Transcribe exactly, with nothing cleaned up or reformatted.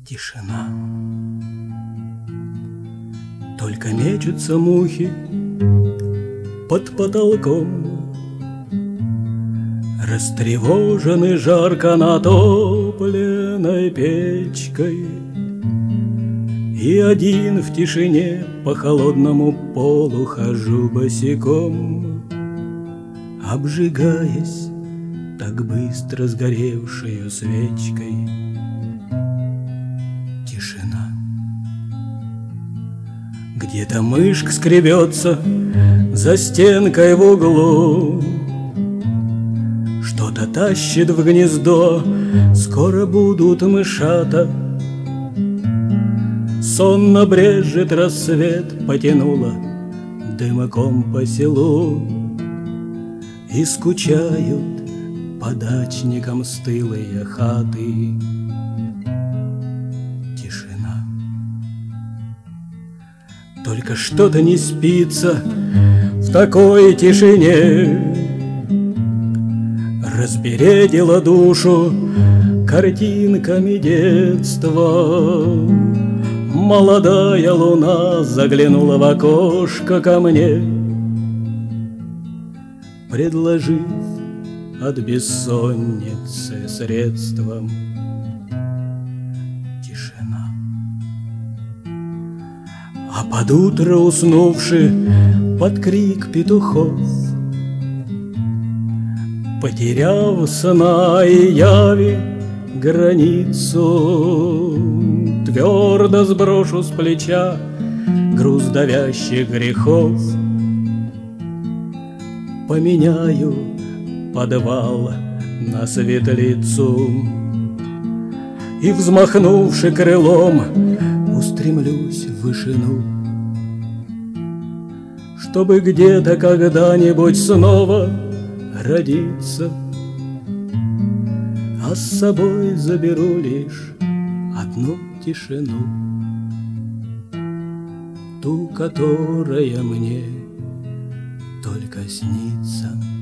Тишина. Только мечутся мухи под потолком, растревожены жарко натопленной печкой, и один в тишине по холодному полу хожу босиком, обжигаясь так быстро сгоревшею свечкой. Тишина. Где-то мышка скребется за стенкой в углу, что-то тащит в гнездо, скоро будут мышата. Сонно брежет рассвет, потянуло дымоком по селу, и скучают по дачникам стылые хаты. Тишина. Только что-то не спится в такой тишине, разбередила душу картинками детства. Молодая луна заглянула в окошко ко мне, предложив от бессонницы средством. Тишина. А под утро уснувши под крик петухов, потеряв сна и яви границу, твердо сброшу с плеча груз давящих грехов, поменяю подвал на светлицу и, взмахнувши крылом, устремлюсь в вышину, чтобы где-то когда-нибудь снова родиться, а с собой заберу лишь одну тишину, ту, которая мне только снится.